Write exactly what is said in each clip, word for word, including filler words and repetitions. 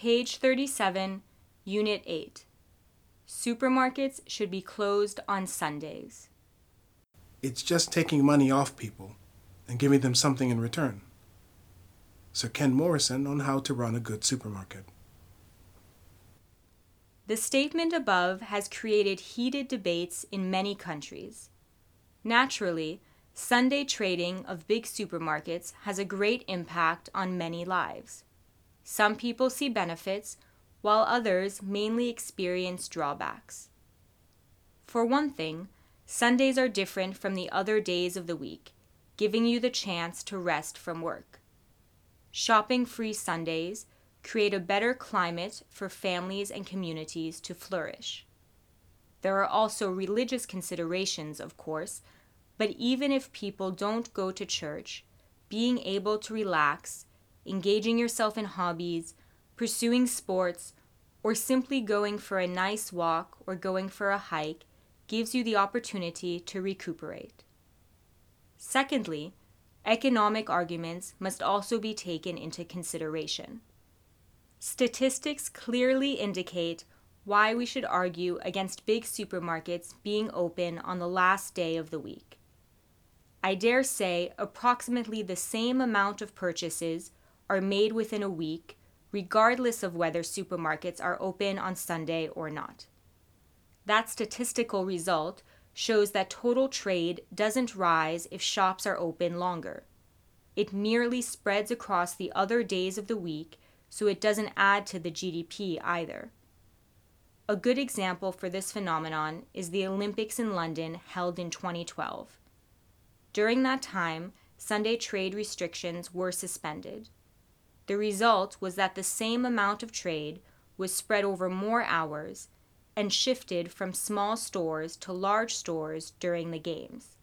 Page thirty-seven, Unit eight. Supermarkets should be closed on Sundays. It's just taking money off people and giving them something in return. Sir Ken Morrison on how to run a good supermarket. The statement above has created heated debates in many countries. Naturally, Sunday trading of big supermarkets has a great impact on many lives. Some people see benefits, while others mainly experience drawbacks. For one thing, Sundays are different from the other days of the week, giving you the chance to rest from work. Shopping-free Sundays create a better climate for families and communities to flourish. There are also religious considerations, of course, but even if people don't go to church, being able to relax, engaging yourself in hobbies, pursuing sports, or simply going for a nice walk or going for a hike gives you the opportunity to recuperate. Secondly, economic arguments must also be taken into consideration. Statistics clearly indicate why we should argue against big supermarkets being open on the last day of the week. I dare say approximately the same amount of purchases are made within a week, regardless of whether supermarkets are open on Sunday or not. That statistical result shows that total trade doesn't rise if shops are open longer. It merely spreads across the other days of the week, so it doesn't add to the G D P either. A good example for this phenomenon is the Olympics in London held in twenty twelve. During that time, Sunday trade restrictions were suspended. The result was that the same amount of trade was spread over more hours and shifted from small stores to large stores during the games.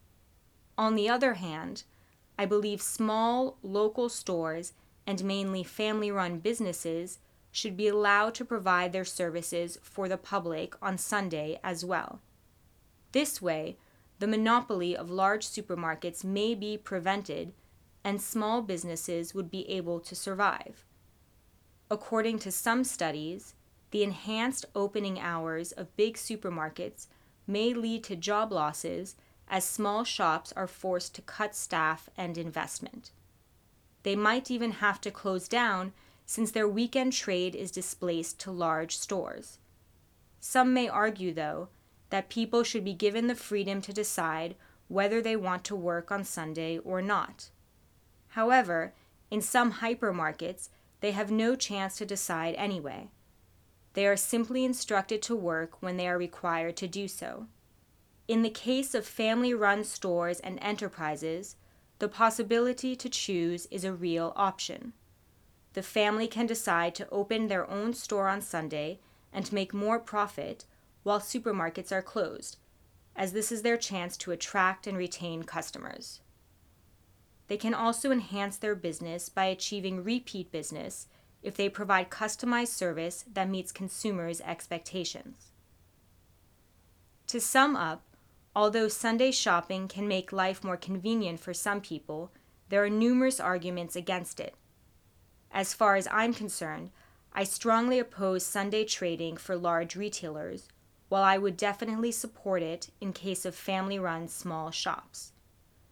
On the other hand, I believe small, local stores and mainly family-run businesses should be allowed to provide their services for the public on Sunday as well. This way, the monopoly of large supermarkets may be prevented and small businesses would be able to survive. According to some studies, the enhanced opening hours of big supermarkets may lead to job losses as small shops are forced to cut staff and investment. They might even have to close down since their weekend trade is displaced to large stores. Some may argue, though, that people should be given the freedom to decide whether they want to work on Sunday or not. However, in some hypermarkets, they have no chance to decide anyway. They are simply instructed to work when they are required to do so. In the case of family-run stores and enterprises, the possibility to choose is a real option. The family can decide to open their own store on Sunday and make more profit while supermarkets are closed, as this is their chance to attract and retain customers. They can also enhance their business by achieving repeat business if they provide customized service that meets consumers' expectations. To sum up, although Sunday shopping can make life more convenient for some people, there are numerous arguments against it. As far as I'm concerned, I strongly oppose Sunday trading for large retailers, while I would definitely support it in case of family-run small shops.